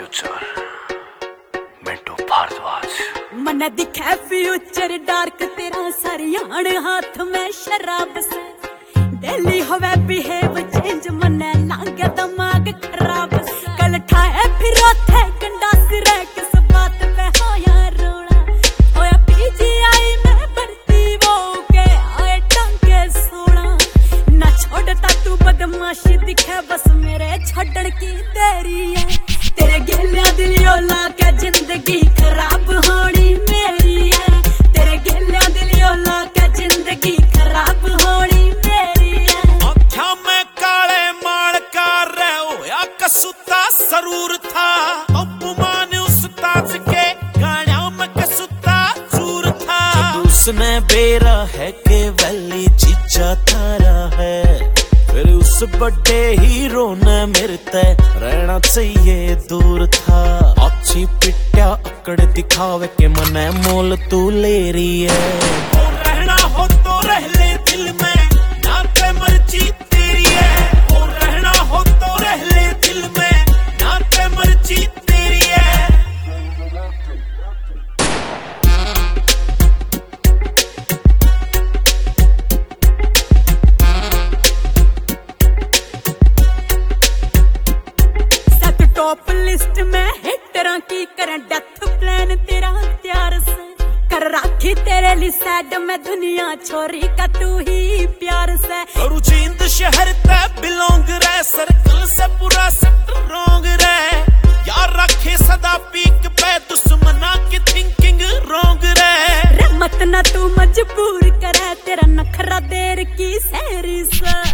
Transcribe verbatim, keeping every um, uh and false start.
future Mintu Bhardwaj मन दिखे future dark तेरा सरियाण हाथ में शराब से डेली होवे बिहेव चेंज मन लागे दिमाग खराब कल ठाए फिर थे गंडा सिर किस बात पे होया रोड़ा होया पीजीआई में भर्ती वो के आए टांगे सोना ना छोड़ता तू बदमाशी दिखे बस मेरे छड़न की देरी है तेरे गेलिया दिलियो ला के जिंदगी खराब होनी मेरी है तेरे गेलिया दिलियो ला के जिंदगी खराब होनी मेरी है आँखों में काले माल का रह होया कसूता जरूर था अपमान उस ताज के गाना में कसूता जरूर था उसने बेरा है के वैली चीचा थारा है फिर उस बड़े हीरो ने मेरे ते रहना चाहिए दूर था अच्छी पिट्या अकड़ दिखावे के मने मोल तू ले रही है और रहना हो तो रह ले दिल में ना ते मर्जी तेरी है और रहना हो तो रह ले दिल में ना ते मर्जी तेरी है टॉप लिस्ट में हिटरा की कर डेथ प्लान तेरा प्यार से कर राखी तेरे लिए सैड में दुनिया छोरी का तू ही प्यार से करू जींद शहर पे बिलोंग रहे सर्कल से पूरा स्ट्रॉन्ग रहे यार रखे सदा पीक पे दुश्मना की थिंकिंग रॉन्ग रहे रे मत ना तू मजबूर करे तेरा नखरा देर की सैरी से